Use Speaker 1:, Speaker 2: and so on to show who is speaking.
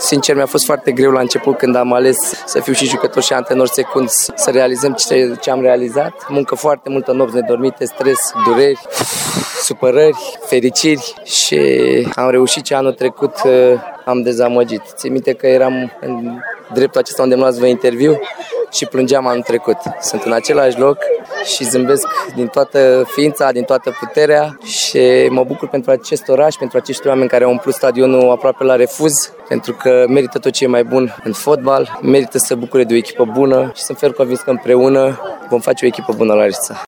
Speaker 1: Sincer, mi-a fost foarte greu la început când am ales să fiu și jucător și antrenor secund, să realizăm ce am realizat. Muncă foarte multă, nopți nedormite, stres, dureri, supărări, fericiri și am reușit ce anul trecut am dezamăgit. Țin minte că eram în dreptul acesta unde m-ați vă interviu și plângeam anul trecut. Sunt în același loc și zâmbesc din toată ființa, din toată puterea și mă bucur pentru acest oraș, pentru acești oameni care au umplut stadionul aproape la refuz, pentru că merită tot ce e mai bun în fotbal, merită să bucure de o echipă bună și sunt ferm convins că împreună vom face o echipă bună la Reșița.